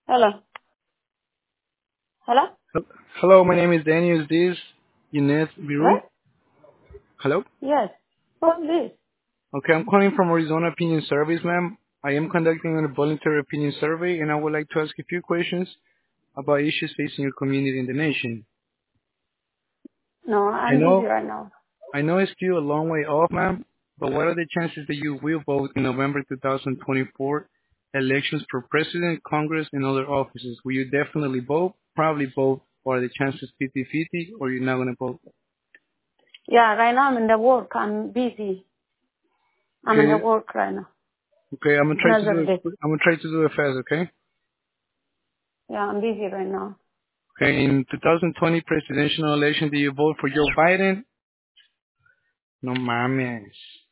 Hello. Hello? Hello, my name is Daniel. Is this Inez Birui? What? Hello? Yes. Who's this? Okay, I'm calling from Arizona Opinion Service, ma'am. I am conducting a voluntary opinion survey, and I would like to ask a few questions about issues facing your community and the nation. No, I I'm busy know, right now. I know it's still a long way off, ma'am, but what are the chances that you will vote in November 2024 elections for president, Congress, and other offices? Will you definitely vote, probably vote, or are the chances 50-50, or you're not going to vote? Yeah, right now I'm in the work. I'm busy. I'm in the Okay, work right now. okay, Another day. I'm gonna try to do it fast, okay? Yeah, I'm busy right now. Okay, in 2020 presidential election, did you vote for Joe Biden? No mames.